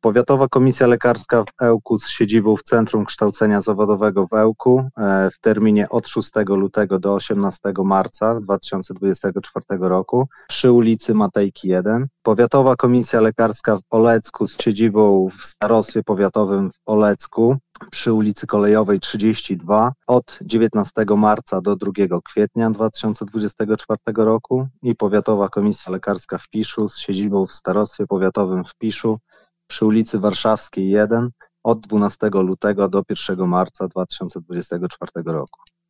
Powiatowa Komisja Lekarska w Ełku z siedzibą w Centrum Kształcenia Zawodowego w Ełku w terminie od 6 lutego do 18 marca 2024 roku przy ulicy Matejki 1. Powiatowa Komisja Lekarska w Olecku z siedzibą w Starostwie Powiatowym w Olecku przy ulicy Kolejowej 32 od 19 marca do 2 kwietnia 2024 roku i Powiatowa Komisja Lekarska w Piszu z siedzibą w Starostwie Powiatowym w Piszu przy ulicy Warszawskiej 1 od 12 lutego do 1 marca 2024 roku.